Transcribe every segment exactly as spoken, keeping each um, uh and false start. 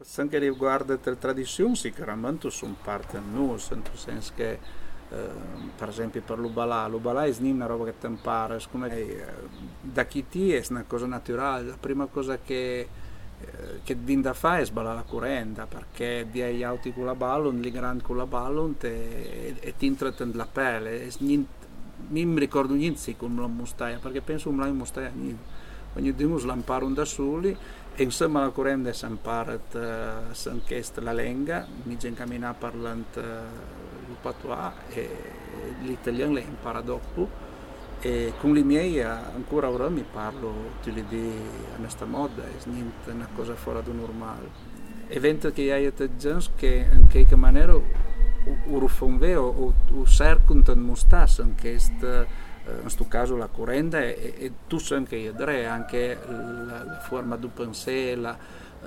se che riguarda le tradizioni sicuramente sono parte di noi, nel senso che eh, per esempio per l'Ubalà, l'Ubalà è una roba che ti impara, come eh, da chi ti è una cosa naturale, la prima cosa che eh, che viene da fare è sballare la curenda perché di hai auti con la ballon, li grandi con la ballon e, e ti intrattiene la pelle e niente, non mi ricordo niente come la mustaia perché penso che la mustaia ogni giorno la imparano da soli e insieme alla curenda si impara uh, la lenga mi già camminare parlando uh, il patois e l'italiano la impara dopo e con i miei ancora ora mi parlo tutti i giorni a questa moda è niente una cosa fuori da normale evento che hai gente che in qualche maniera o rufon vero o, o cercano di mostrare anche questo in questo caso la curenda e, e tu sai anche io direi anche la, la forma di pensiero la,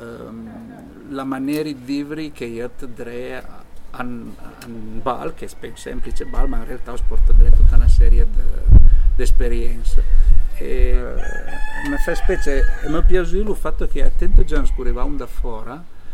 um, la maniera di vivere che io ti direi un bal che è semplice bal ma in realtà porta tutta una serie di esperienze e mi fa specie e mi piace il fatto che attento già scorrevamo da fuori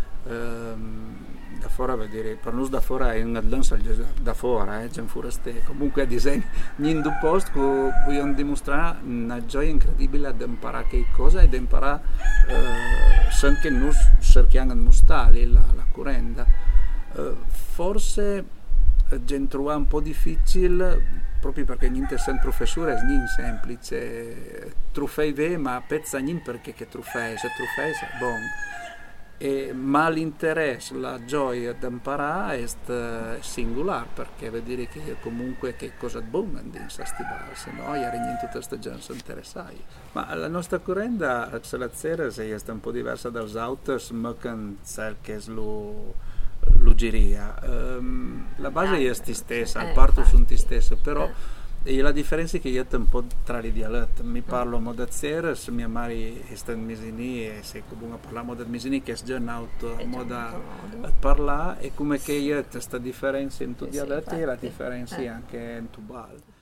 um, da fuori vuol dire per noi da fuori è una danza da fuori eh, già fuori ste comunque a disegno in due posti vogliono dimostrare una gioia incredibile ad imparare che cosa ed imparare eh, se che noi cerchiamo di mostrare la, la curenda eh, forse eh, trovare un po' difficile proprio perché niente è un professore è niente semplice trufei ve ma pezza niente perché che trufei se trufei è buono e, ma l'interesse, la gioia di imparare è singolare perché vuol dire che comunque che cosa buona in questi bar se no ieri niente tutta questa gente interessai ma la nostra curenda se la sera è un po' diversa dagli altri ma che che lo l'uggeria um, la base è la stessa il parto sono ti stesse però e la differenza è che io ho un po' tra i dialetti mi parlo modaziere se mia madre sta in Misini e se comunque parliamo del Misini che è già in auto moda a parlare e come che io ho questa differenza in tutti i dialetti e la differenza anche in Tubal